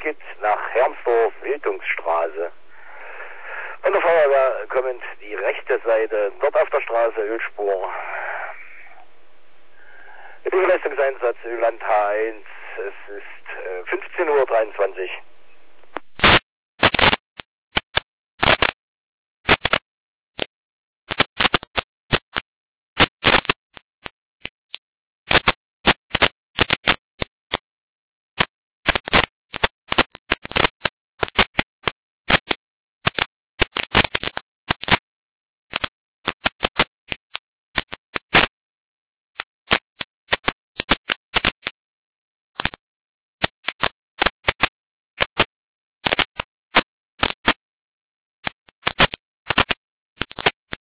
geht nach Hermsdorf, Wildungsstraße. Von der Feuerwehr kommend die rechte Seite, dort auf der Straße Ölspur. Hilfeleistungseinsatz Öland H1, es ist 15:23 Uhr.